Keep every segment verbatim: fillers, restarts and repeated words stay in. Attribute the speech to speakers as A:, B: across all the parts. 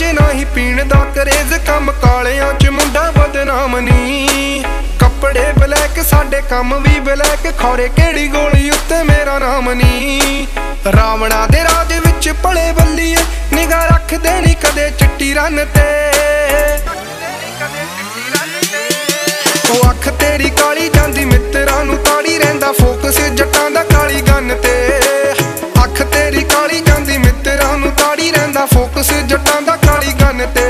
A: नाही पीण दा करेज कम कालियां च मुंडा बदनाम नी कपड़े ब्लैक साडे कम भी ब्लैक खौरे केड़ी गोली उत्ते मेरा नाम नी रावणा दे राज विच पले बल्लीए निगाह रख देनी कदे चिट्टी रन ते ओ अख तेरी काली जांदी मित्रां नूं ताड़ी रहिंदा फोकस जट्टां दा काली गन ते अख तेरी काली जांदी मित्रां नूं ताड़ी रहिंदा फोकस जट्टां दा काली गन ते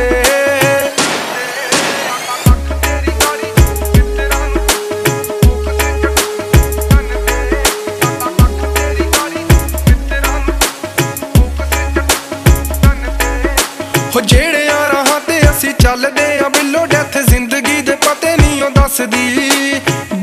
A: हो जेड़े राहां ते असीं चलदे आ बिलो डेथ जिंदगी दे पते नहीं ओ दसदी